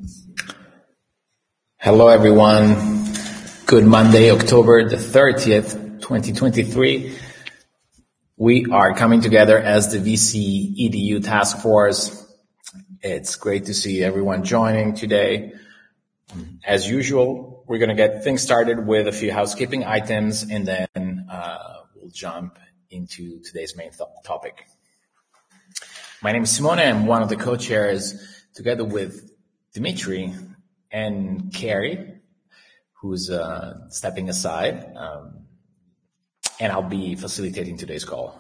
Hello, everyone. Good Monday, October the 30th, 2023. We are coming together as the VC EDU Task Force. It's great to see everyone joining today. As usual, we're going to get things started with a few housekeeping items, and then we'll jump into today's main topic. My name is Simone. I'm one of the co-chairs, together with Dimitri and Carrie, who's stepping aside, and I'll be facilitating today's call.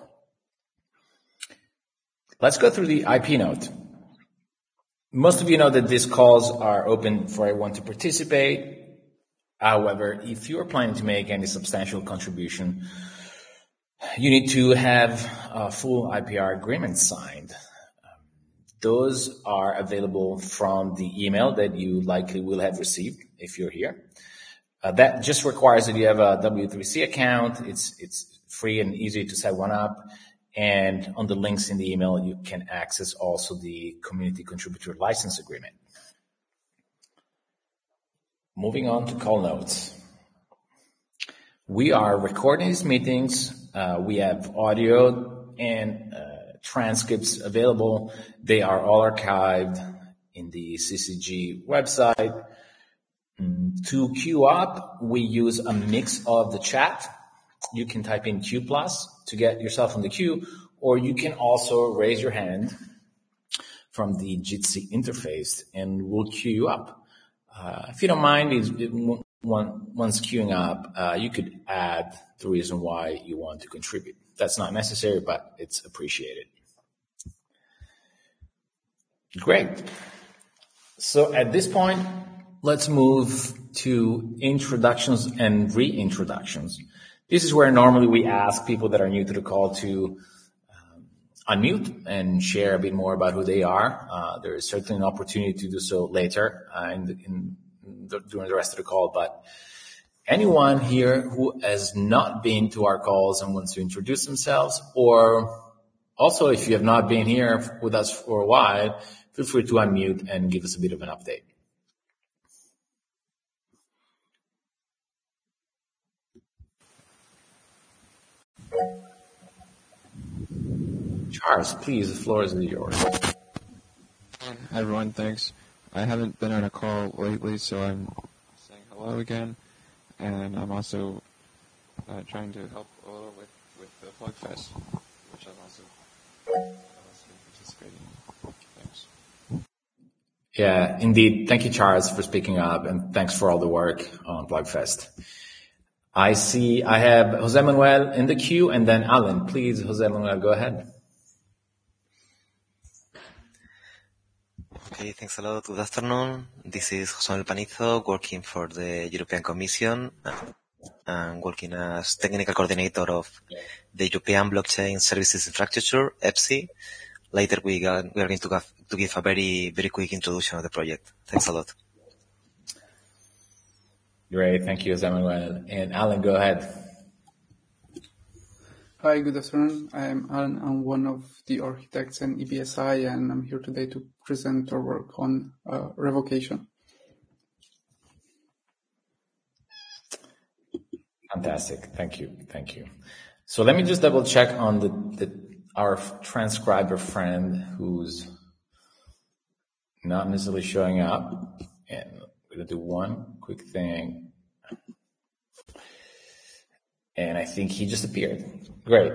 Let's go through the IP note. Most of you know that these calls are open for everyone to participate. However, if you are planning to make any substantial contribution, you need to have a full IPR agreement signed. Those are available from the email that you likely will have received if you're here. That just requires that you have a W3C account. It's free and easy to set one up. And on the links in the email, you can access also the Community Contributor License Agreement. Moving on to call notes. We are recording these meetings. We have audio and transcripts available. They are all archived in the CCG website. To queue up, we use a mix of the chat. You can type in Q+ to get yourself on the queue, or you can also raise your hand from the Jitsi interface and we'll queue you up. If you don't mind, once queuing up, you could add the reason why you want to contribute. That's not necessary, but it's appreciated. Great. So at this point, let's move to introductions and reintroductions. This is where normally we ask people that are new to the call to unmute and share a bit more about who they are. There is certainly an opportunity to do so later during the rest of the call, but anyone here who has not been to our calls and wants to introduce themselves, or also if you have not been here with us for a while, feel free to unmute and give us a bit of an update. Charles, please, the floor is yours. Hi, everyone. Thanks. I haven't been on a call lately, so I'm saying hello again. And I'm also trying to help a little with the PlugFest, which I'm also participating in. Thanks. Yeah, indeed. Thank you, Charles, for speaking up, and thanks for all the work on PlugFest. I have Jose Manuel in the queue, and then Alan. Please, Jose Manuel, go ahead. Okay, thanks a lot. Good afternoon. This is José Manuel Panizo, working for the European Commission and working as technical coordinator of the European Blockchain Services Infrastructure, EPSI. Later, we are going to give a very, very quick introduction of the project. Thanks a lot. Great. Thank you, José Manuel. And Alan, go ahead. Hi, good afternoon. I'm Alan. I'm one of the architects in EBSI, and I'm here today to present our work on revocation. Fantastic. Thank you. So let me just double check on our transcriber friend who's not necessarily showing up. And we're going to do one quick thing. And I think he just appeared. Great.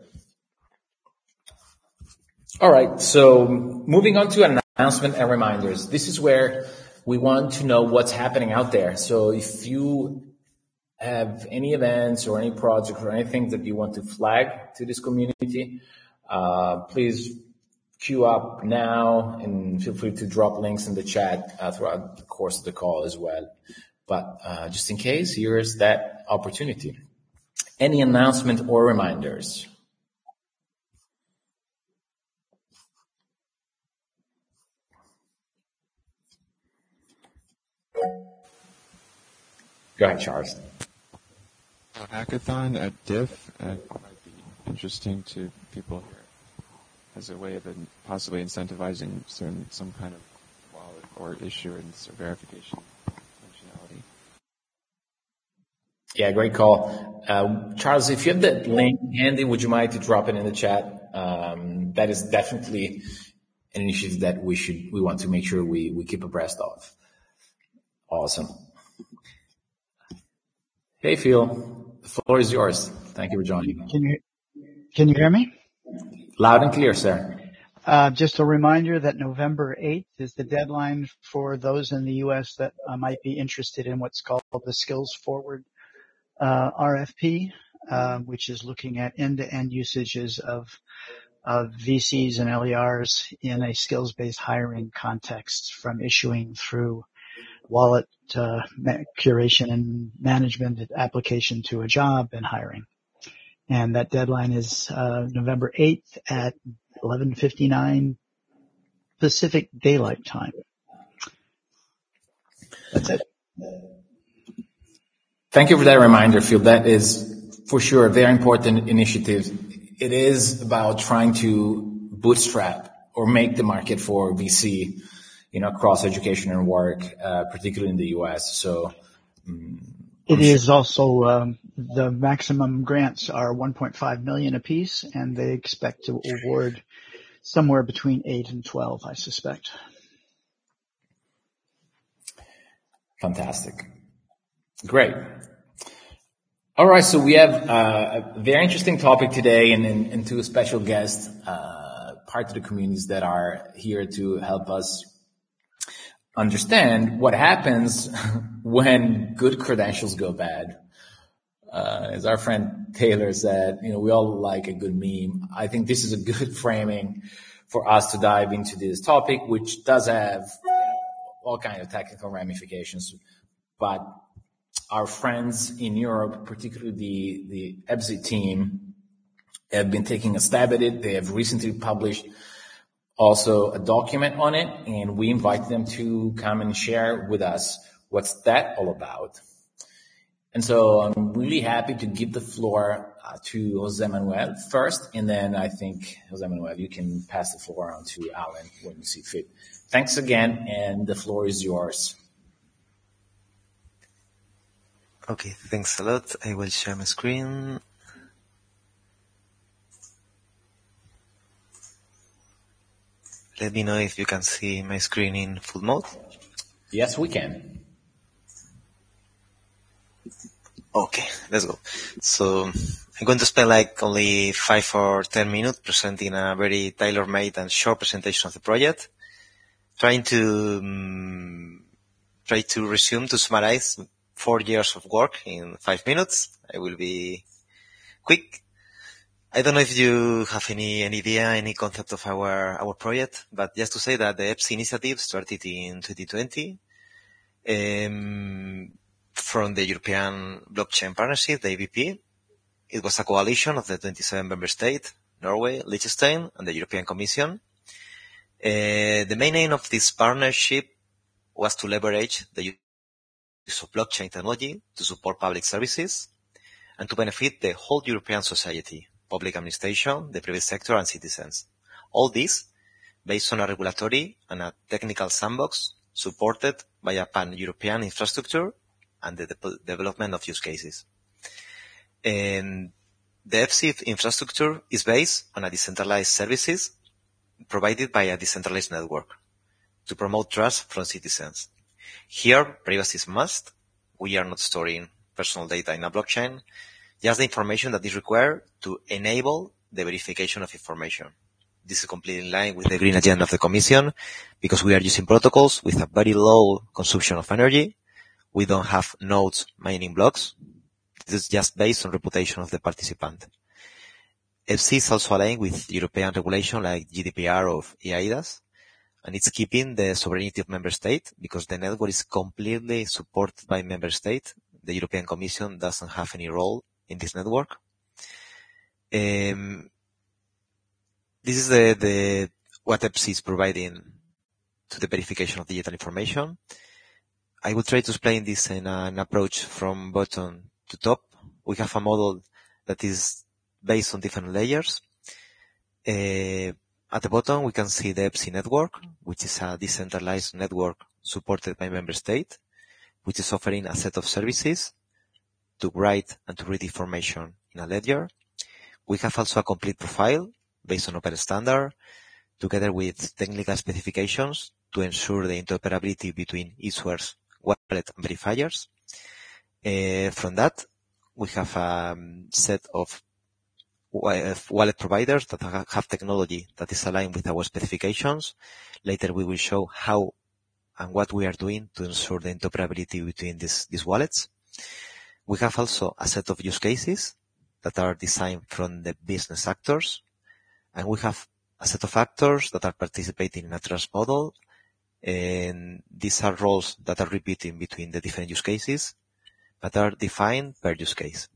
All right. So moving on to an announcement and reminders. This is where we want to know what's happening out there. So if you have any events or any projects or anything that you want to flag to this community, please queue up now and feel free to drop links in the chat throughout the course of the call as well. But just in case, here's that opportunity. Any announcement or reminders? Go ahead, Charles. A hackathon at DIF might be interesting to people here as a way of possibly incentivizing some kind of wallet or issuance or verification functionality. Yeah, great call. Charles, if you have that link handy, would you mind to drop it in the chat? That is definitely an initiative that we want to make sure we keep abreast of. Awesome. Hey, Phil, the floor is yours. Thank you for joining. Can you hear me? Loud and clear, sir. Just a reminder that November 8th is the deadline for those in the U.S. that might be interested in what's called the Skills Forward RFP, which is looking at end-to-end usages of VCs and LERs in a skills-based hiring context, from issuing through wallet curation and management application to a job and hiring. And that deadline is November 8th at 11:59 Pacific Daylight Time. That's it. Thank you for that reminder, Phil. That is for sure a very important initiative. It is about trying to bootstrap or make the market for VC, across education and work, particularly in the U.S. So it is also the maximum grants are $1.5 million apiece, and they expect to award somewhere between 8 and 12, I suspect. Fantastic. Great. All right, so we have a very interesting topic today and two special guests, part of the communities that are here to help us understand what happens when good credentials go bad. As our friend Taylor said, we all like a good meme. I think this is a good framing for us to dive into this topic, which does have all kinds of technical ramifications. But our friends in Europe, particularly the EBSI team, have been taking a stab at it. They have recently published also a document on it, and we invite them to come and share with us what's that all about. And so I'm really happy to give the floor to Jose Manuel first, and then I think, Jose Manuel, you can pass the floor on to Alan when you see fit. Thanks again, and the floor is yours. Okay, thanks a lot. I will share my screen. Let me know if you can see my screen in full mode. Yes, we can. Okay, let's go. So I'm going to spend only 5 or 10 minutes presenting a very tailor-made and short presentation of the project, trying to summarize 4 years of work in 5 minutes. I will be quick. I don't know if you have any idea, any concept of our project, but just to say that the EBSI initiative started in 2020 from the European Blockchain Partnership, the EBP. It was a coalition of the 27 member states, Norway, Liechtenstein, and the European Commission. The main aim of this partnership was to leverage the use of blockchain technology to support public services and to benefit the whole European society, public administration, the private sector, and citizens. All this based on a regulatory and a technical sandbox supported by a pan-European infrastructure and the development of use cases. And the EBSI infrastructure is based on a decentralized services provided by a decentralized network to promote trust from citizens. Here, privacy is must. We are not storing personal data in a blockchain, just the information that is required to enable the verification of information. This is completely in line with the green agenda of the Commission because we are using protocols with a very low consumption of energy. We don't have nodes mining blocks. This is just based on reputation of the participant. EBSI is also aligned with European regulation like GDPR of eIDAS, and it's keeping the sovereignty of member state because the network is completely supported by member state. The European Commission doesn't have any role in this network. This is what EBSI is providing to the verification of digital information. I will try to explain this in an approach from bottom to top. We have a model that is based on different layers. At the bottom, we can see the EBSI network which is a decentralized network supported by member state, which is offering a set of services to write and to read information in a ledger. We have also a complete profile based on open standard, together with technical specifications to ensure the interoperability between issuers, wallet, and verifiers. From that, we have a set of wallet providers that have technology that is aligned with our specifications. Later, we will show how and what we are doing to ensure the interoperability between these wallets. We have also a set of use cases that are designed from the business actors, and we have a set of actors that are participating in a trust model, and these are roles that are repeating between the different use cases, but are defined per use case.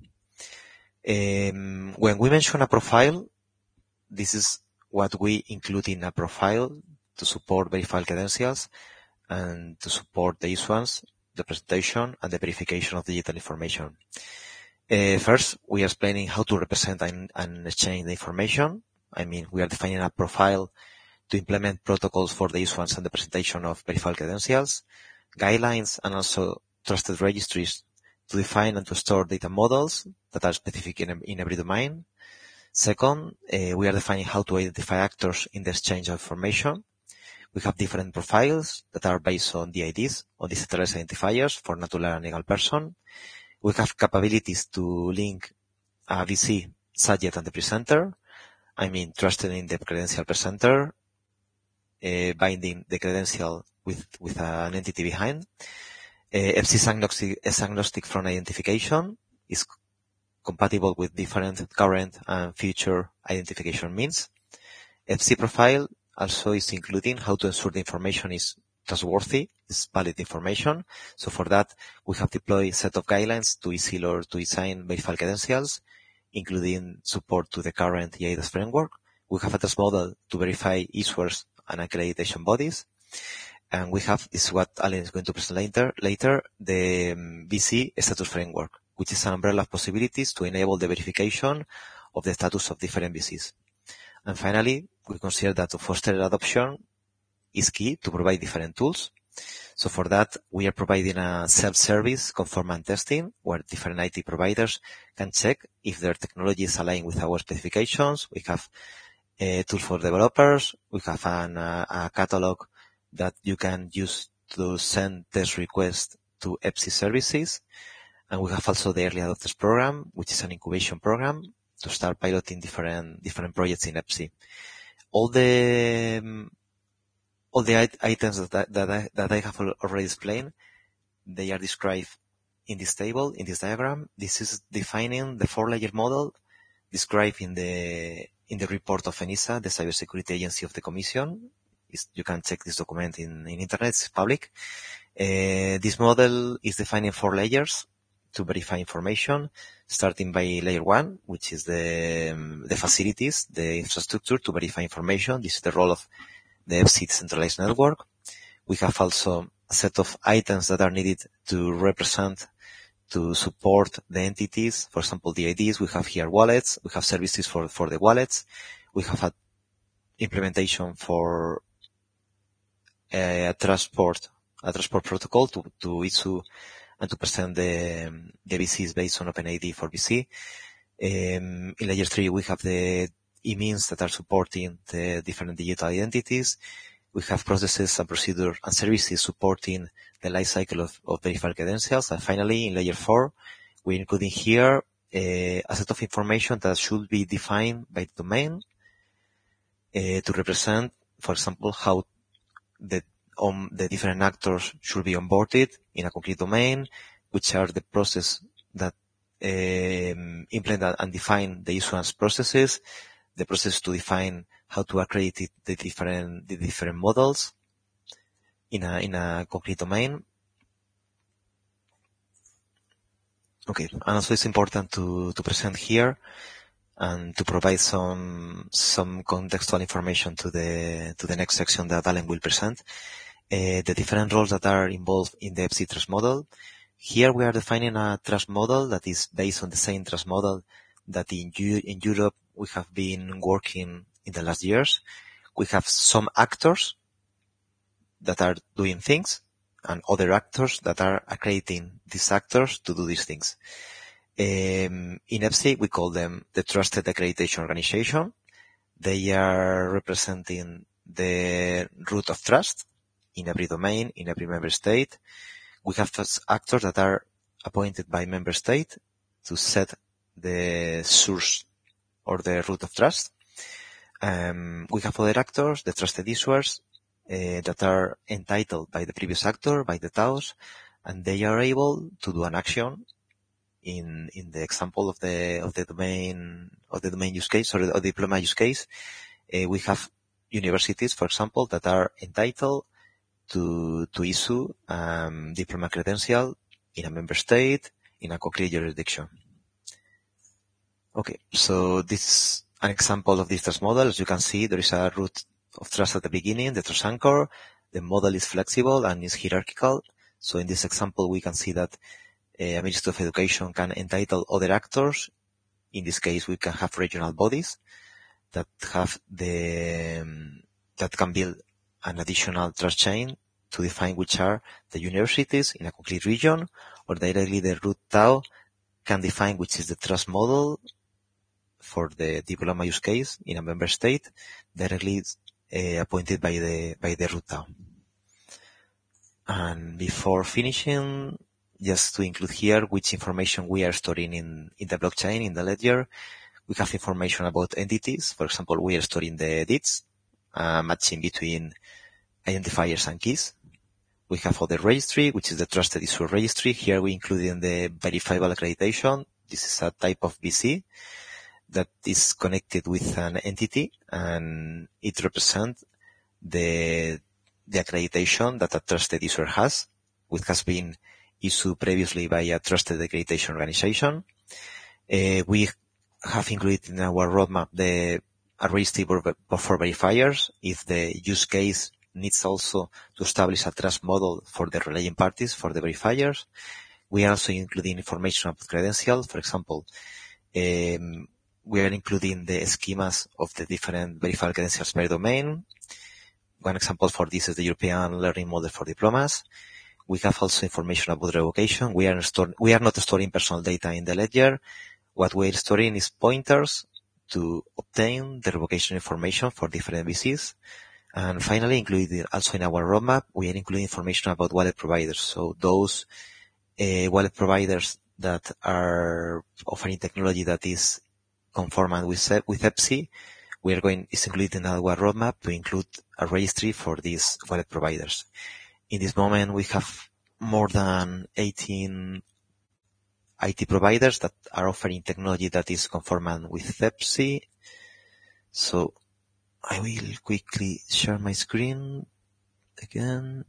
When we mention a profile, this is what we include in a profile to support verifiable credentials and to support the issuance, the presentation, and the verification of digital information. First, we are explaining how to represent and exchange the information. I mean, we are defining a profile to implement protocols for the issuance and the presentation of verifiable credentials, guidelines, and also trusted registries to define and to store data models that are specific in every domain. Second, we are defining how to identify actors in the exchange of information. We have different profiles that are based on DIDs, on decentralized identifiers for natural and legal person. We have capabilities to link a VC, subject, and the presenter. I mean, trusted in the credential presenter, binding the credential with an entity behind. EPSI is agnostic from identification, is compatible with different current and future identification means. EPSI profile also is including how to ensure the information is trustworthy, is valid information. So for that, we have deployed a set of guidelines to easy or to design verifiable credentials, including support to the current EIDAS framework. We have a trust model to verify issuers and accreditation bodies. And we have, this is what Alan is going to present later, the VC status framework, which is an umbrella of possibilities to enable the verification of the status of different VCs. And finally, we consider that to foster adoption is key to provide different tools. So for that, we are providing a self-service conformance testing where different IT providers can check if their technology is aligned with our specifications. We have a tool for developers. We have a catalog that you can use to send test requests to EPSI services. And we have also the Early Adopters Program, which is an incubation program to start piloting different projects in EPSI. All the items that I have already explained, they are described in this table, in this diagram. This is defining the 4-layer model described in the report of ENISA, the Cybersecurity Agency of the Commission. You can check this document in internet, it's public. This model is defining 4 layers to verify information, starting by layer 1, which is the facilities, the infrastructure to verify information. This is the role of the EPSI decentralized network. We have also a set of items that are needed to represent, to support the entities. For example, the IDs, we have here wallets, we have services for the wallets, we have an implementation for a transport protocol to issue and to present the VCs based on OpenID for VC. In layer 3, we have the e-means that are supporting the different digital identities. We have processes and procedures and services supporting the life cycle of verified credentials. And finally, in layer 4, we're including here a set of information that should be defined by the domain to represent, for example, how the different actors should be onboarded in a concrete domain, which are the process that implement and define the issuance processes, the process to define how to accredit the different models in a concrete domain. Okay, and also it's important to present here and to provide some contextual information to the next section that Alan will present. The different roles that are involved in the EPSI trust model. Here we are defining a trust model that is based on the same trust model that in Europe we have been working in the last years. We have some actors that are doing things and other actors that are accrediting these actors to do these things. In EPSI, we call them the Trusted Accreditation Organization. They are representing the root of trust in every domain, in every member state. We have those actors that are appointed by member state to set the source or the root of trust. We have other actors, the trusted issuers, that are entitled by the previous actor, by the TAOs, and they are able to do an action in the example of the domain use case or the diploma use case. We have universities, for example, that are entitled to issue diploma credential in a member state in a concrete jurisdiction. Okay, so this is an example of this trust model. As you can see, there is a root of trust at the beginning, the trust anchor. The model is flexible and is hierarchical. So in this example, we can see that a Ministry of Education can entitle other actors. In this case, we can have regional bodies that can build an additional trust chain to define which are the universities in a complete region, or directly the root TAO can define which is the trust model for the diploma use case in a member state, directly appointed by the root TAO. And before finishing, just to include here which information we are storing in the blockchain, in the ledger. We have information about entities. For example, we are storing the deeds, matching between identifiers and keys. We have other registry, which is the Trusted Issuer Registry. Here we include in the verifiable accreditation. This is a type of VC that is connected with an entity, and it represents the accreditation that a trusted issuer has, which has been issued previously by a trusted accreditation organization. We have included in our roadmap a registry for verifiers. If the use case needs also to establish a trust model for the relaying parties, for the verifiers. We are also including information about credentials. For example, we are including the schemas of the different verifiable credentials per domain. One example for this is the European Learning Model for Diplomas. We have also information about revocation. We are not storing personal data in the ledger. What we are storing is pointers to obtain the revocation information for different VCs. And finally, included also in our roadmap, we are including information about wallet providers. So those wallet providers that are offering technology that is conformant with EPSI, is included in our roadmap to include a registry for these wallet providers. In this moment, we have more than 18 IT providers that are offering technology that is conformant with EPSI. So I will quickly share my screen again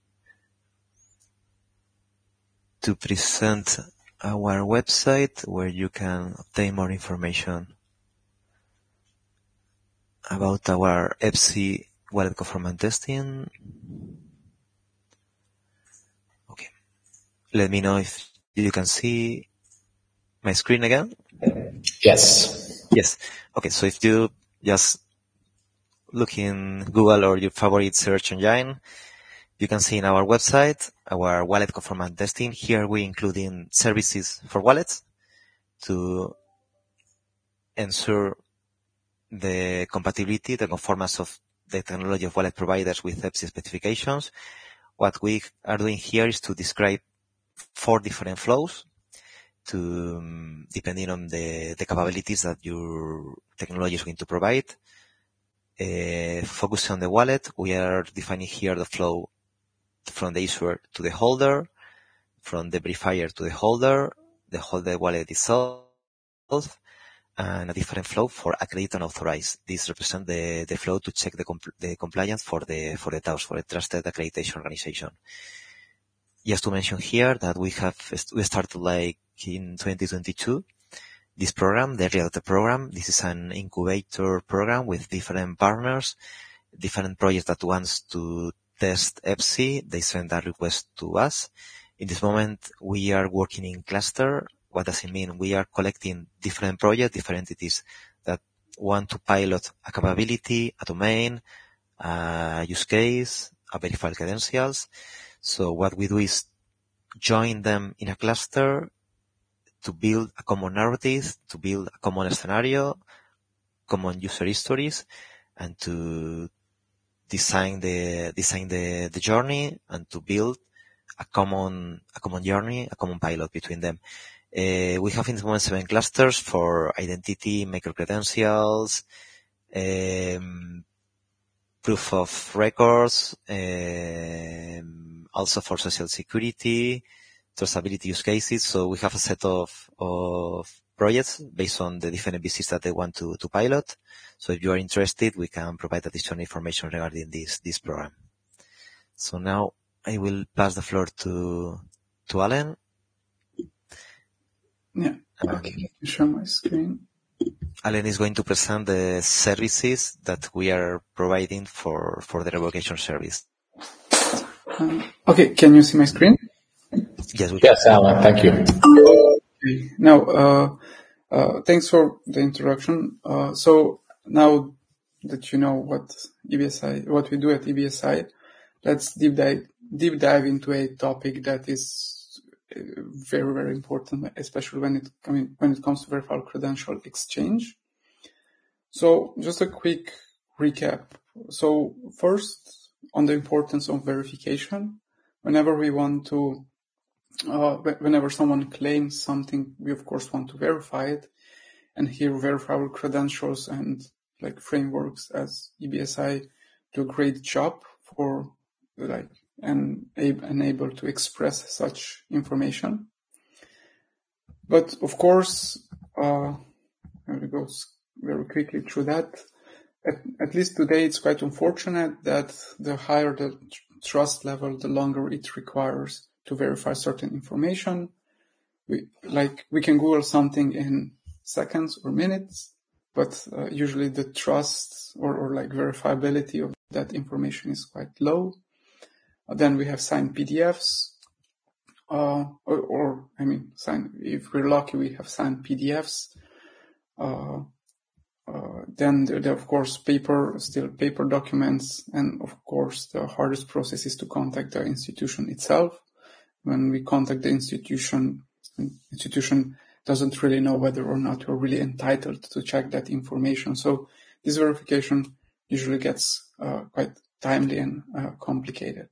to present our website where you can obtain more information about our EPSI wallet conformant testing. Okay. Let me know if you can see my screen again. Yes. Yes. Okay. So if you just look in Google or your favorite search engine, you can see in our website our wallet conformant testing. Here we including services for wallets to ensure the compatibility, the conformance of the technology of wallet providers with EPSI specifications. What we are doing here is to describe 4 different flows to depending on the capabilities that your technology is going to provide. Focusing on the wallet, we are defining here the flow from the issuer to the holder, from the verifier to the holder wallet itself, and a different flow for accredit and authorize. This represents the flow to check the compliance for the TAOs, for a Trusted Accreditation Organization. Just to mention here that we started like in 2022, this program, the Early Adopter program. This is an incubator program with different partners, different projects that wants to test EPSI. They send a request to us. In this moment, we are working in cluster. What does it mean? We are collecting different projects, different entities that want to pilot a capability, a domain, a use case, verified credentials. So what we do is join them in a cluster to build a common narrative, to build a common scenario, common user histories, and to design the journey and to build a common journey, a common pilot between them. We have in the moment 7 clusters for identity, micro-credentials, proof of records, also for social security, traceability use cases. So we have a set of projects based on the different MVCs that they want to pilot. So if you are interested, we can provide additional information regarding this program. So now I will pass the floor to Allen. Yeah, okay. Share my screen. Allen is going to present the services that we are providing for the revocation service. Okay, can you see my screen? Yes, we can. Yes, Allen, thank you. Okay. Now, thanks for the introduction. So now that you know what we do at EBSI, let's deep dive into a topic that is very, very important, especially when it comes to verifiable credential exchange. So just a quick recap. So first, on the importance of verification. Whenever someone claims something, we of course want to verify it. And here, verifiable credentials and like frameworks as EBSI do a great job for and able to express such information. But of course, I will go very quickly through that. At least today, it's quite unfortunate that the higher the trust level, the longer it requires to verify certain information. We can Google something in seconds or minutes, but usually the trust or verifiability of that information is quite low. Then we have signed PDFs, if we're lucky, we have signed PDFs. Then there of course paper documents, and of course the hardest process is to contact the institution itself. When we contact the institution doesn't really know whether or not we're really entitled to check that information. So this verification usually gets quite timely and complicated.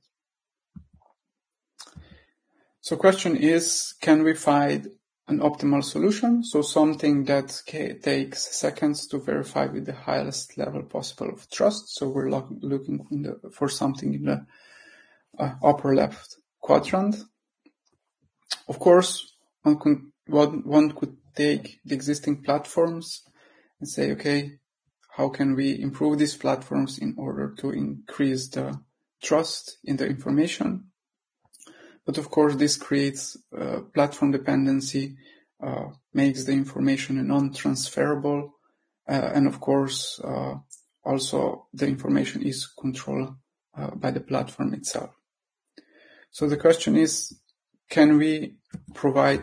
So question is, can we find an optimal solution? So something that takes seconds to verify with the highest level possible of trust. So we're looking for something in the upper left quadrant. Of course, one could take the existing platforms and say, okay, how can we improve these platforms in order to increase the trust in the information? But of course, this creates platform dependency, makes the information non-transferable, and of course, also the information is controlled by the platform itself. So the question is, can we provide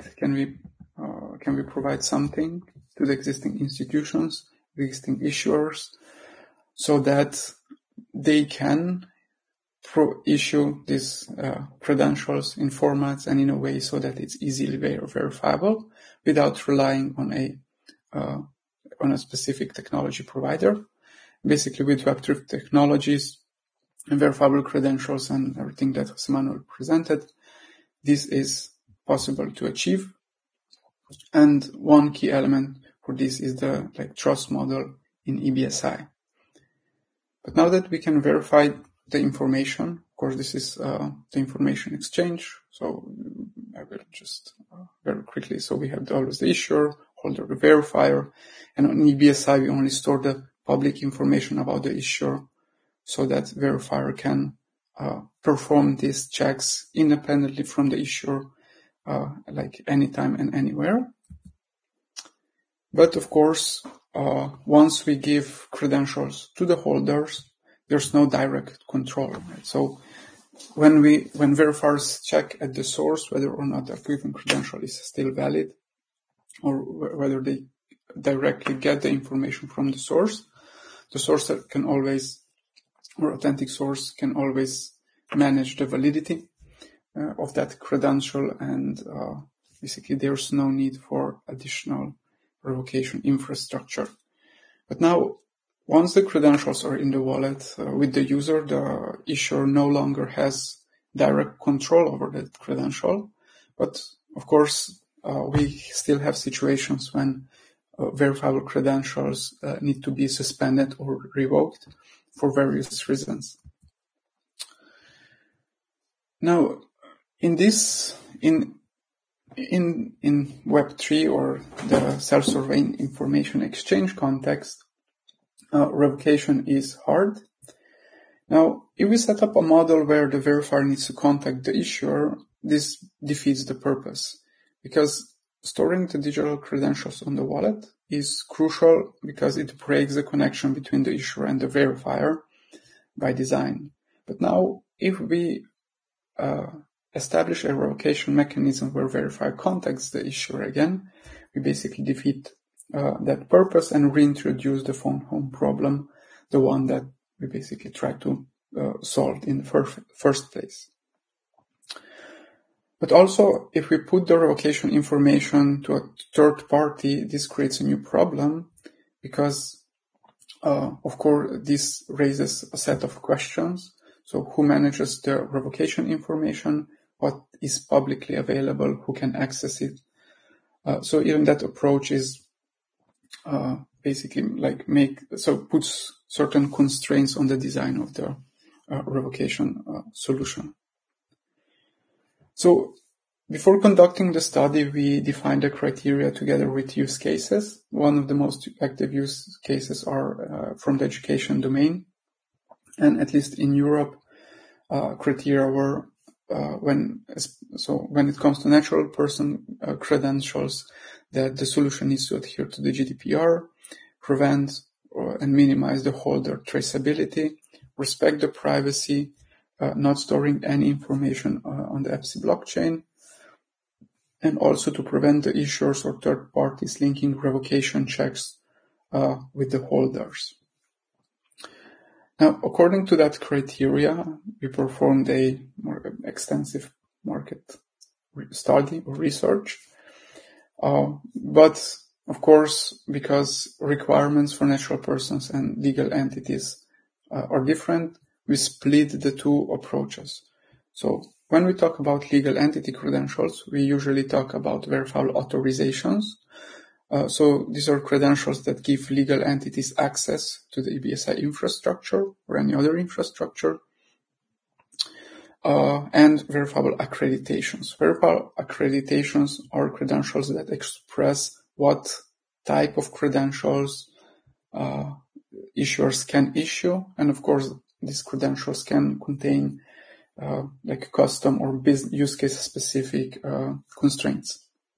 something to the existing institutions, the existing issuers, so that they can issue these credentials in formats and in a way so that it's easily verifiable without relying on a specific technology provider. Basically, with Web3 technologies and verifiable credentials and everything that Jose Manuel presented, this is possible to achieve. And one key element for this is the trust model in EBSI. But now that we can verify the information, of course, this is the information exchange. So I will just very quickly. So we have always the issuer, holder, the verifier, and on EBSI we only store the public information about the issuer, so that verifier can perform these checks independently from the issuer, anytime and anywhere. But of course, once we give credentials to the holders, there's no direct control. Right? So when verifiers check at the source whether or not a given credential is still valid, or whether they directly get the information from the source can always, or authentic source can always manage the validity of that credential, and basically there's no need for additional revocation infrastructure. But now, once the credentials are in the wallet with the user, the issuer no longer has direct control over that credential. But of course, we still have situations when verifiable credentials need to be suspended or revoked for various reasons. Now, in Web3 or the self-sovereign information exchange context, revocation is hard. Now, if we set up a model where the verifier needs to contact the issuer, this defeats the purpose, because storing the digital credentials on the wallet is crucial because it breaks the connection between the issuer and the verifier by design. But now, if we establish a revocation mechanism where verifier contacts the issuer again, we basically defeat that purpose and reintroduce the phone home problem, the one that we basically try to solve in the first place. But also, if we put the revocation information to a third party, this creates a new problem because, of course, this raises a set of questions. So who manages the revocation information? What is publicly available? Who can access it? So even that approach is basically puts certain constraints on the design of the revocation solution. So before conducting the study, we defined the criteria together with use cases. One of the most active use cases are from the education domain. And at least in Europe, criteria were when it comes to natural person credentials, that the solution needs to adhere to the GDPR, prevent and minimize the holder traceability, respect the privacy, not storing any information on the EPSI blockchain, and also to prevent the issuers or third parties linking revocation checks with the holders. Now, according to that criteria, we performed a more extensive market study or research. But of course, because requirements for natural persons and legal entities are different, we split the two approaches. So when we talk about legal entity credentials, we usually talk about verifiable authorizations. So these are credentials that give legal entities access to the EBSI infrastructure or any other infrastructure. And verifiable accreditations. Verifiable accreditations are credentials that express what type of credentials issuers can issue. And of course, these credentials can contain custom or use case specific constraints.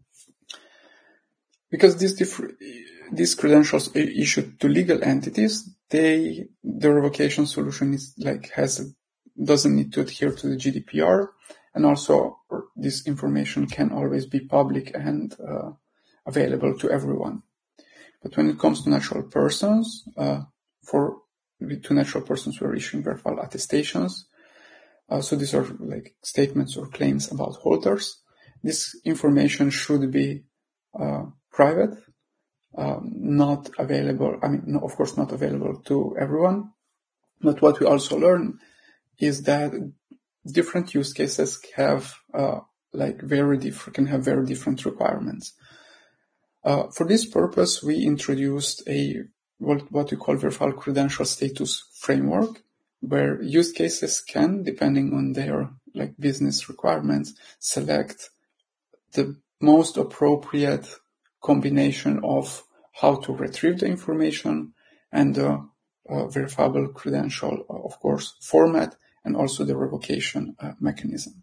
Because these credentials are issued to legal entities, the revocation solution doesn't need to adhere to the GDPR, and also this information can always be public and available to everyone. But when it comes to natural persons, to natural persons we're issuing verifiable attestations. So these are like statements or claims about holders. This information should be private, not available. Of course, not available to everyone. But what we also learn is that different use cases have very different requirements. For this purpose, we introduced what we call verifiable credential status framework, where use cases can, depending on their business requirements, select the most appropriate combination of how to retrieve the information and the verifiable credential, of course, format, and also the revocation mechanism.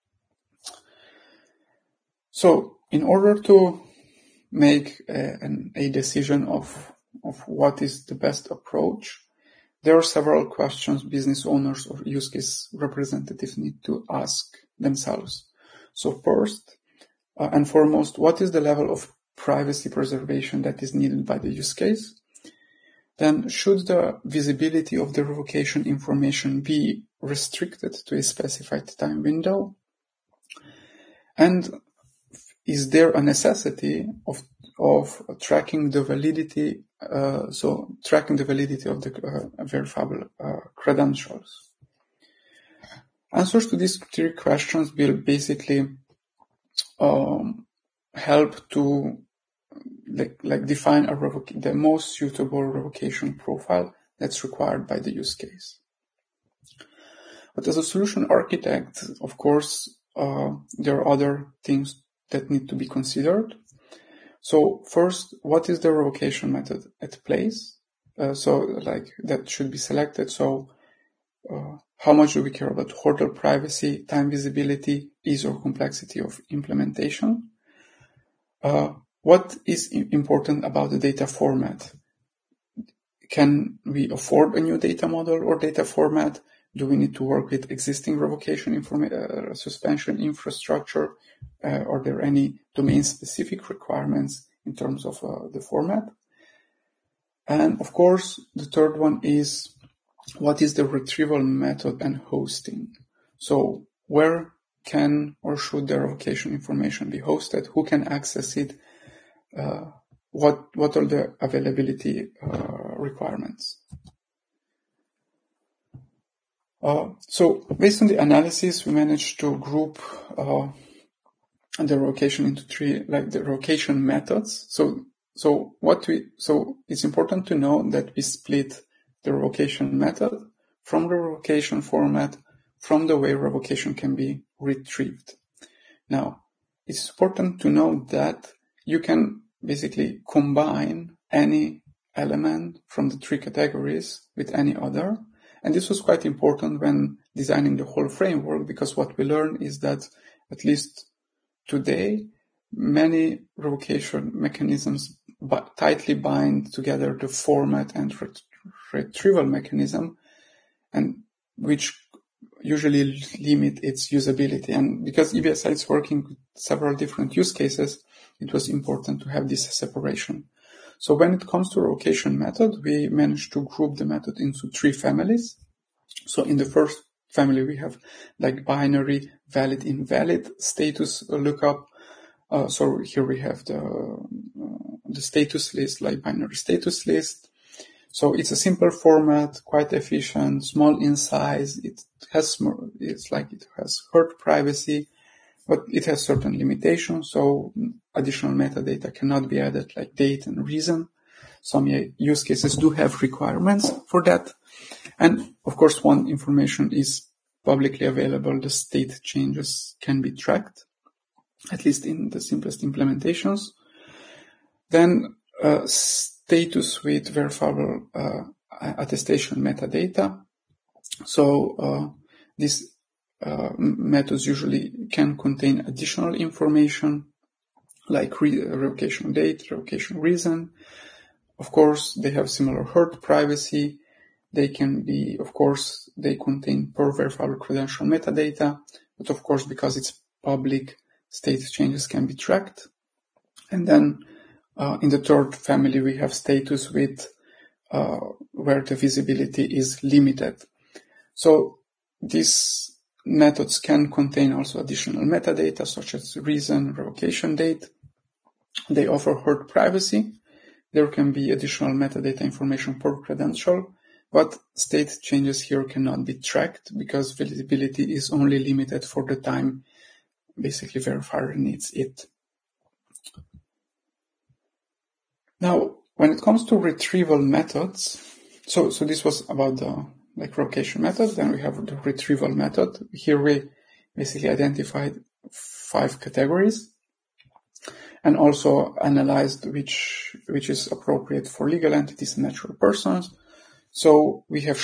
So in order to make a decision of what is the best approach, there are several questions business owners or use case representatives need to ask themselves. So first and foremost, what is the level of privacy preservation that is needed by the use case? Then, should the visibility of the revocation information be restricted to a specified time window? And is there a necessity of tracking the validity, tracking the validity of the verifiable credentials? Answers to these three questions will basically help to define the most suitable revocation profile that's required by the use case. But as a solution architect, of course, there are other things that need to be considered. So first, what is the revocation method at place? That should be selected. So how much do we care about hurdle privacy, time visibility, ease or complexity of implementation? What is important about the data format? Can we afford a new data model or data format? Do we need to work with existing revocation suspension infrastructure? Are there any domain-specific requirements in terms of the format? And of course, the third one is, what is the retrieval method and hosting? So where can or should the revocation information be hosted? Who can access it? What are the availability requirements? So based on the analysis, we managed to group the revocation into three, the revocation methods. So it's important to know that we split the revocation method from the revocation format, from the way revocation can be retrieved. Now, it's important to know that you can basically combine any element from the three categories with any other. And this was quite important when designing the whole framework, because what we learned is that, at least today, many revocation mechanisms tightly bind together the format and retrieval mechanism, and which usually limit its usability. And because EBSI is working with several different use cases, it was important to have this separation. So when it comes to revocation method, we managed to group the method into three families. So in the first family, we have binary, valid, invalid status lookup. So here we have the status list, binary status list. So it's a simple format, quite efficient, small in size. It has hurt privacy, but it has certain limitations. So additional metadata cannot be added, like date and reason. Some use cases do have requirements for that. And of course, one information is publicly available. The state changes can be tracked, at least in the simplest implementations. Then status with verifiable attestation metadata. So these methods usually can contain additional information like revocation date, revocation reason. Of course, they have similar hurt privacy. They can be, of course, they contain per verifiable credential metadata, but of course, because it's public, state changes can be tracked. And then in the third family, we have status with where the visibility is limited. So these methods can contain also additional metadata such as reason, revocation date. They offer hurt privacy. There can be additional metadata information per credential, but state changes here cannot be tracked because visibility is only limited for the time basically verifier needs it. Now, when it comes to retrieval methods, so this was about the revocation method. Then we have the retrieval method. Here we basically identified 5 categories and also analyzed which is appropriate for legal entities and natural persons. So we have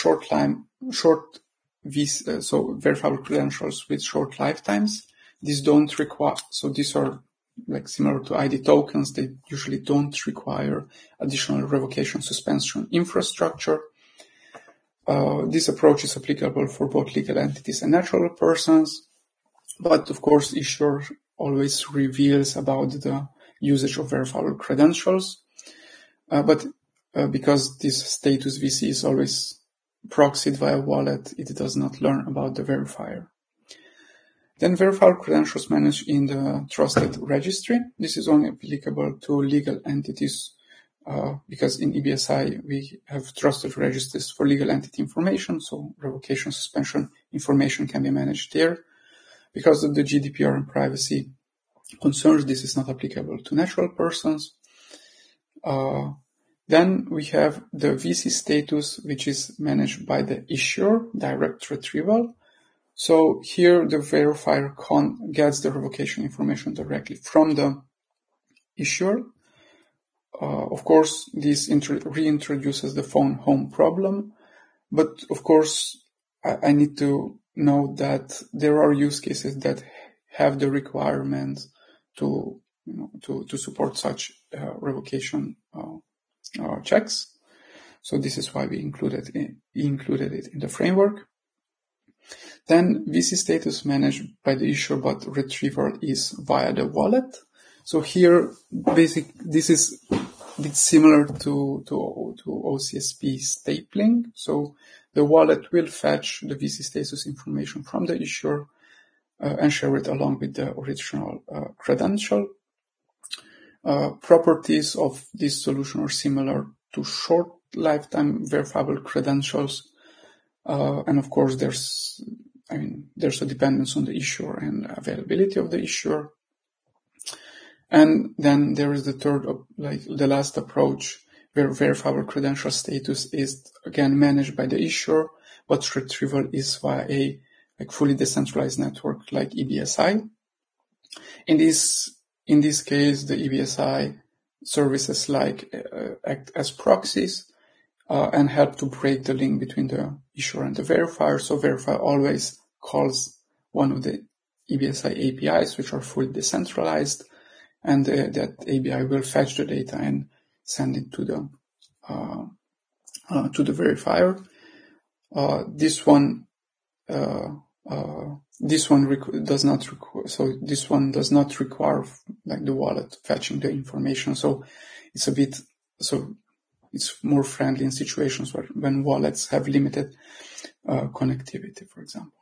verifiable credentials with short lifetimes. These don't require, so these are similar to ID tokens. They usually don't require additional revocation suspension infrastructure. This approach is applicable for both legal entities and natural persons, but of course, issuer always reveals about the usage of verifiable credentials. But because this status VC is always proxied via wallet, it does not learn about the verifier. Then verifiable credentials managed in the trusted registry. This is only applicable to legal entities because in EBSI we have trusted registries for legal entity information, so revocation, suspension information can be managed there. Because of the GDPR and privacy concerns, this is not applicable to natural persons. Then we have the VC status, which is managed by the issuer, direct retrieval. So here the verifier gets the revocation information directly from the issuer. Of course, this reintroduces the phone home problem. But of course, I need to note that there are use cases that have the requirement to support such revocation checks. So this is why we included it in the framework. Then VC status managed by the issuer, but retrieval is via the wallet. So here, this is a bit similar to OCSP stapling. So the wallet will fetch the VC status information from the issuer and share it along with the original credential. Properties of this solution are similar to short lifetime verifiable credentials. And of course, there's a dependence on the issuer and availability of the issuer. And then there is the third, the last approach, where verifiable credential status is again managed by the issuer, but retrieval is via a fully decentralized network like EBSI. In this case, the EBSI services act as proxies and help to break the link between the issuer and the verifier. So verifier always calls one of the EBSI APIs, which are fully decentralized, and that API will fetch the data and send it to the verifier. This one does not require the wallet fetching the information. So it's more friendly in situations when wallets have limited connectivity, for example.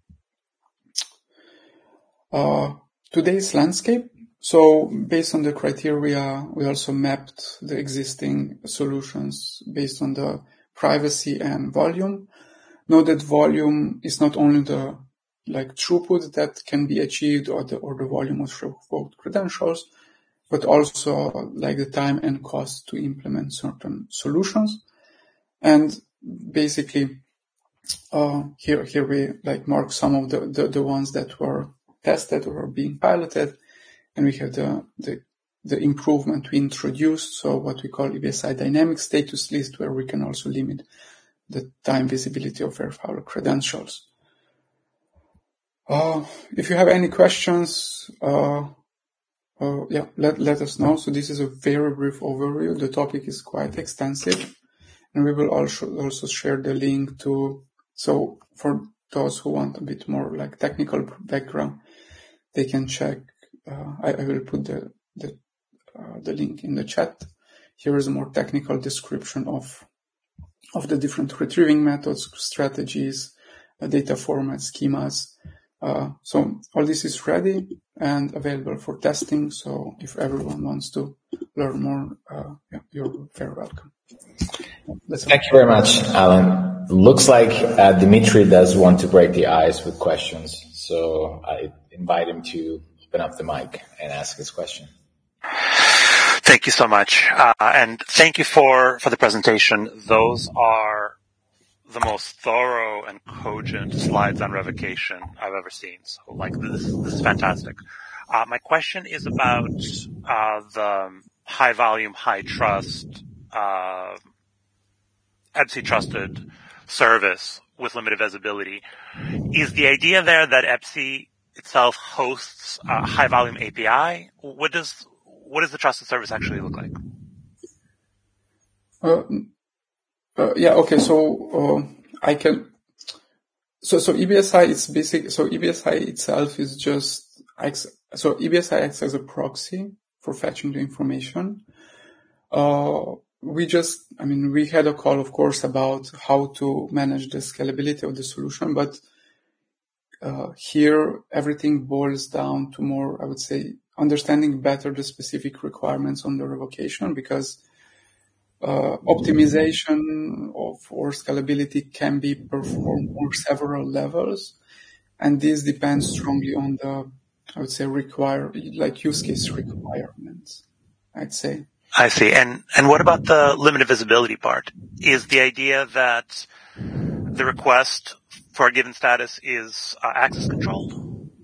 Today's landscape. So based on the criteria, we also mapped the existing solutions based on the privacy and volume. Note that volume is not only the throughput that can be achieved or the volume of revoked credentials, but also the time and cost to implement certain solutions. And basically, here we mark some of the ones that were tested or are being piloted. And we have the improvement we introduced, so what we call EBSI dynamic status list, where we can also limit the time visibility of verifiable credentials. If you have any questions, let us know. So this is a very brief overview. The topic is quite extensive, and we will also share the link so for those who want a bit more technical background, they can check. I will put the link in the chat. Here is a more technical description of the different retrieving methods, strategies, data formats, schemas. So all this is ready and available for testing. So if everyone wants to learn more, you're very welcome. Thank you very much, Alan. Looks like Dimitri does want to break the ice with questions. So I invite him to open up the mic and ask his question. Thank you so much. And thank you for the presentation. Those are the most thorough and cogent slides on revocation I've ever seen. So this is fantastic. My question is about the high volume, high trust, EBSI trusted service with limited visibility. Is the idea there that EBSI itself hosts a high volume API? What does the trusted service actually look like? Okay. So I can. So EBSI is basic. So EBSI itself is just. So EBSI acts as a proxy for fetching the information. we had a call, of course, about how to manage the scalability of the solution, but here everything boils down to more, I would say, understanding better the specific requirements on the revocation, because optimization or scalability can be performed on several levels, and this depends strongly on the, I would say, use case requirements, I'd say. I see. And what about the limited visibility part? Is the idea that the request for a given status is access controlled?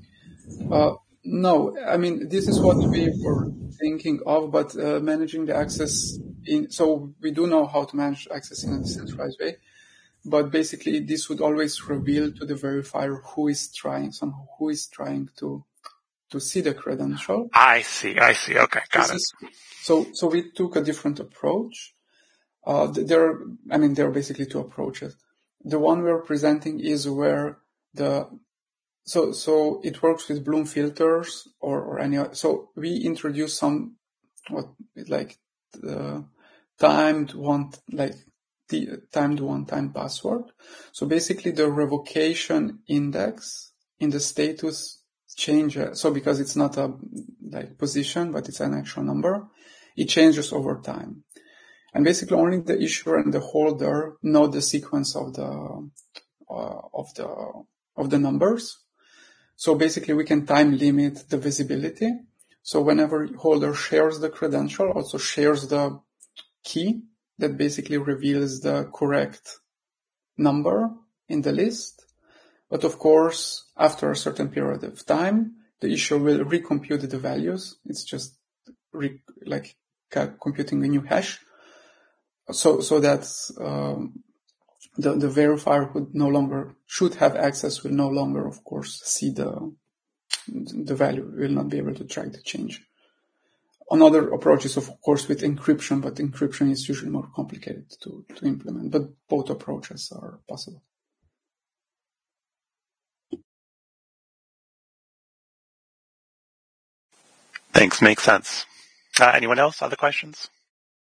No, I mean, this is what we were thinking of, but managing the access so we do know how to manage access in a decentralized way, but basically this would always reveal to the verifier who is trying to see the credential. I see. Okay, got it. So we took a different approach. There are basically two approaches. The one we're presenting is where so it works with Bloom filters or any other. So we introduce some timed one-time password. So basically the revocation index in the status changes. So because it's not a position, but it's an actual number, it changes over time. And basically only the issuer and the holder know the sequence of the numbers. So basically we can time limit the visibility. So whenever holder shares the credential, also shares the key that basically reveals the correct number in the list. But of course, after a certain period of time, the issuer will recompute the values. It's just computing a new hash. So that the verifier who should have access will no longer, of course, see the value, will not be able to track the change. Another approach is, of course, with encryption, but encryption is usually more complicated to implement, but both approaches are possible. Thanks, makes sense. Anyone else? Other questions?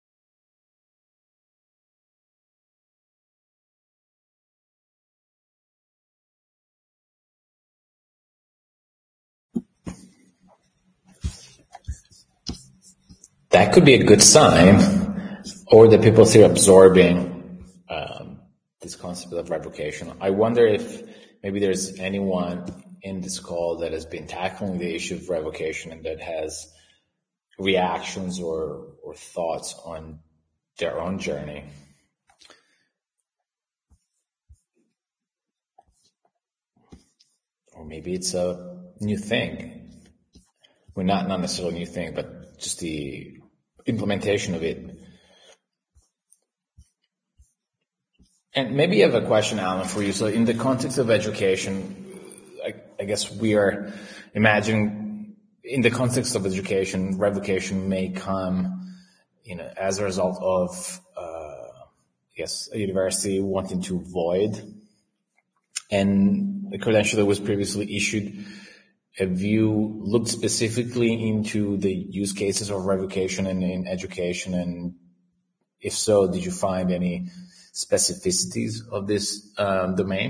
That could be a good sign, or that people are absorbing this concept of revocation. I wonder if maybe there's anyone in this call that has been tackling the issue of revocation and that has reactions or thoughts on their own journey. Or maybe it's a new thing. Well, not necessarily a new thing, but just the implementation of it. And maybe I have a question, Alan, for you. So in the context of education, I guess we are imagining in the context of education, revocation may come, as a result of, a university wanting to void and the credential that was previously issued. Have you looked specifically into the use cases of revocation in education? And if so, did you find any specificities of this domain?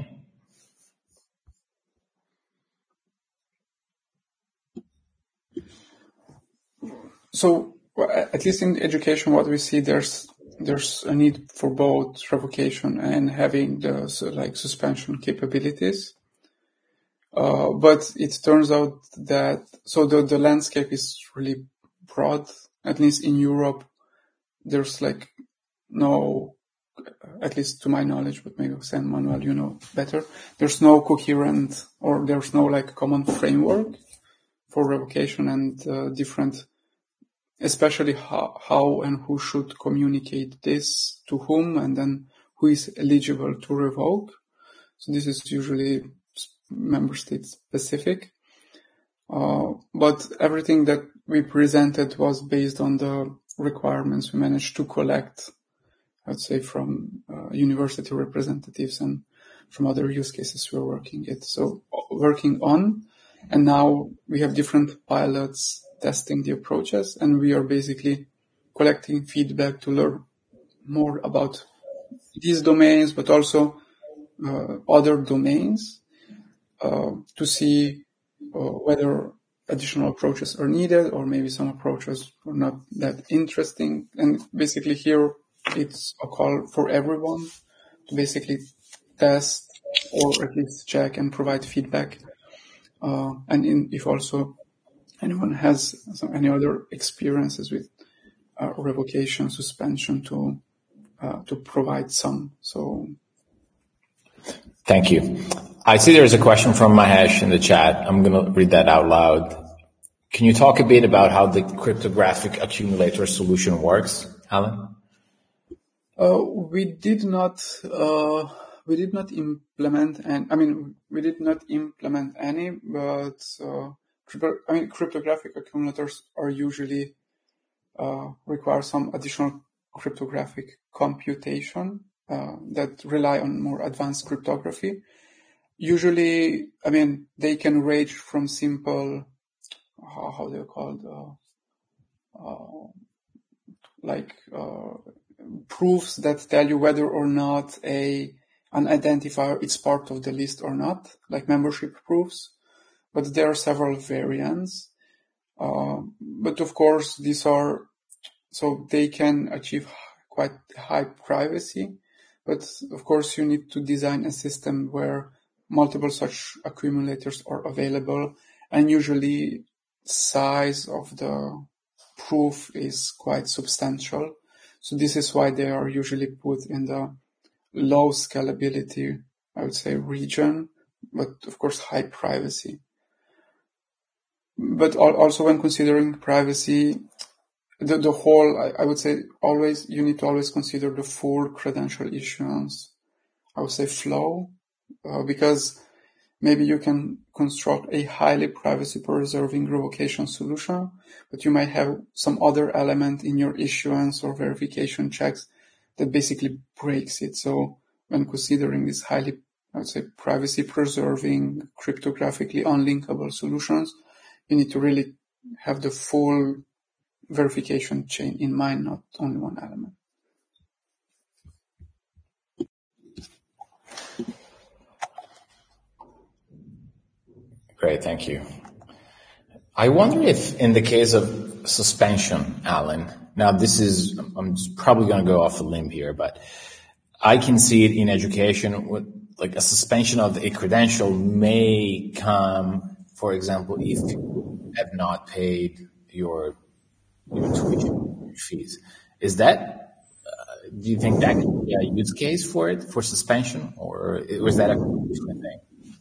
So, at least in education, what we see, there's a need for both revocation and having the suspension capabilities. But it turns out that the landscape is really broad. At least in Europe, there's no, at least to my knowledge, but maybe San Manuel, you know better. There's no coherent or there's no common framework for revocation and different, especially how and who should communicate this to whom, and then who is eligible to revoke. So this is usually member state specific. But everything that we presented was based on the requirements we managed to collect, I'd say, from university representatives and from other use cases we're working on. And now we have different pilots testing the approaches, and we are basically collecting feedback to learn more about these domains, but also other domains to see whether additional approaches are needed, or maybe some approaches are not that interesting. And basically here it's a call for everyone to basically test or at least check and provide feedback. And if also anyone has any other experiences with revocation, suspension, to provide some. So, thank you. I see there's a question from Mahesh in the chat. I'm going to read that out loud. Can you talk a bit about how the cryptographic accumulator solution works, Alan? We did not implement, we did not implement any, but cryptographic accumulators are usually require some additional cryptographic computation that rely on more advanced cryptography. Usually, they can range from simple, how they're called, proofs that tell you whether or not an identifier is part of the list or not, like membership proofs. But there are several variants. But of course, they can achieve quite high privacy. But of course, you need to design a system where multiple such accumulators are available, and usually size of the proof is quite substantial. So this is why they are usually put in the low scalability, I would say, region, but of course high privacy. But also when considering privacy, the whole, I would say you need to always consider the full credential issuance, I would say, flow, because maybe you can construct a highly privacy preserving revocation solution, but you might have some other element in your issuance or verification checks that basically breaks it. So when considering these highly, I would say, privacy preserving, cryptographically unlinkable solutions, you need to really have the full verification chain in mind, not only one element. Great, thank you. I wonder if in the case of suspension, Alan, now I'm probably going to go off a limb here, but I can see it in education with like a suspension of a credential may come, for example, if you have not paid your tuition fees. Is that, do you think that could be a use case for it, for suspension, or was that a different thing?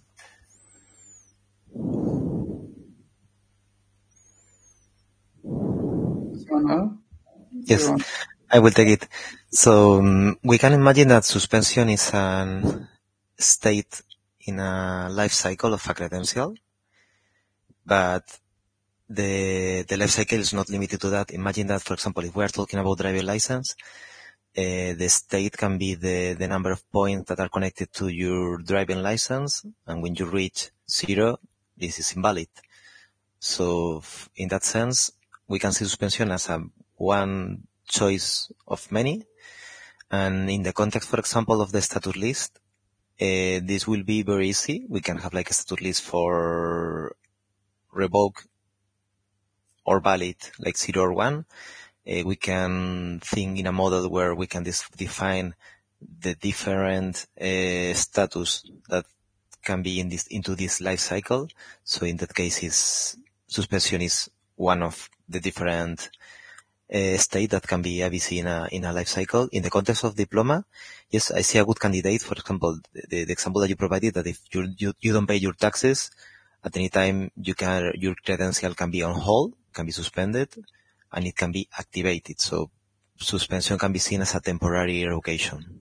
Yes, I will take it. So we can imagine that suspension is an state in a life cycle of a credential, but the life cycle is not limited to that. Imagine that, for example, if we are talking about driving license, the state can be the number of points that are connected to your driving license, and when you reach 0, this is invalid. So in that sense, we can see suspension as one choice of many. And in the context, for example, of the status list, this will be very easy. We can have like a status list for revoke or valid, like 0 or 1. We can think in a model where we can define the different status that can be into this life cycle. So in that case, suspension is one of the different state that can be ABC in a life cycle. In the context of diploma, yes, I see a good candidate. For example, the example that you provided, that if you don't pay your taxes, at any time your credential can be on hold, can be suspended, and it can be activated. So suspension can be seen as a temporary revocation.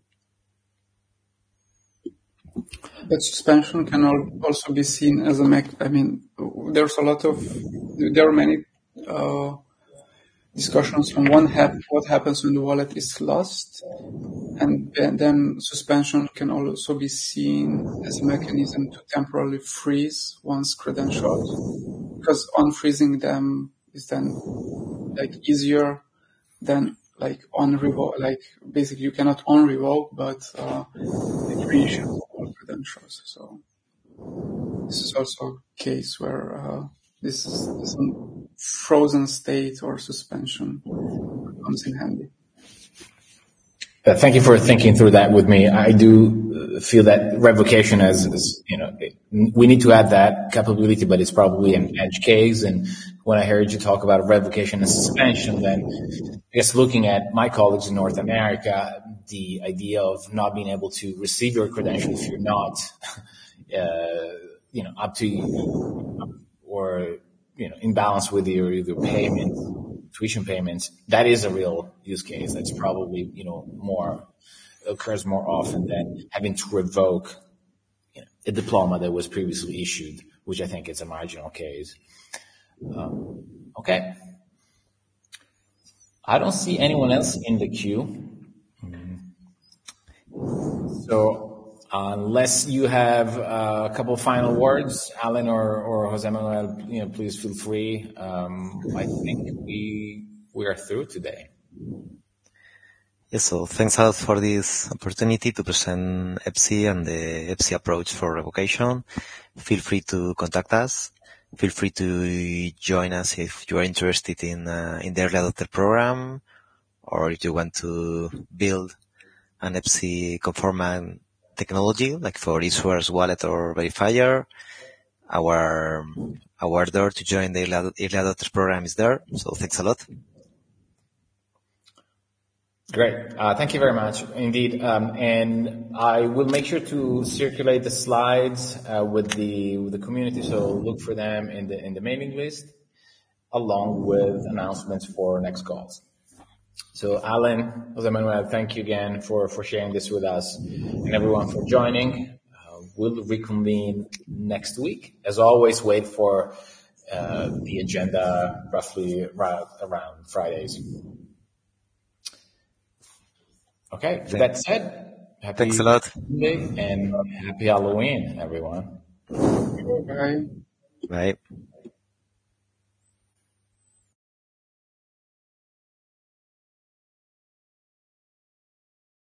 But suspension can also be seen as there are many discussions on what happens when the wallet is lost, and then suspension can also be seen as a mechanism to temporarily freeze one's credentials, because unfreezing them is then like easier than basically you cannot unrevoke, but reissue all credentials. So this is also a case where this some frozen state or suspension comes in handy. Thank you for thinking through that with me. I do feel that revocation is, we need to add that capability, but it's probably an edge case. And when I heard you talk about revocation and suspension, then I guess looking at my colleagues in North America, the idea of not being able to receive your credential if you're not, up to you or, in balance with your tuition payments, that is a real use case. That's probably, occurs more often than having to revoke a diploma that was previously issued, which I think is a marginal case. Okay. I don't see anyone else in the queue. So unless you have a couple final words, Alan or Jose Manuel, please feel free. I think we are through today. Yes, so thanks a lot for this opportunity to present EPSI and the EPSI approach for revocation. Feel free to contact us. Feel free to join us if you are interested in the early adopter program, or if you want to build an EPSI conformant technology, like for issuers, wallet, or verifier. Our door to join the early adopters program is there. So thanks a lot. Great. Thank you very much indeed. And I will make sure to circulate the slides with the community. So look for them in the mailing list, along with announcements for next calls. So Alan, Jose Manuel, thank you again for sharing this with us, and everyone for joining. We'll reconvene next week. As always, wait for the agenda roughly around Fridays. Okay, with that said, Thanks a lot. And happy Halloween, everyone. Bye. Bye.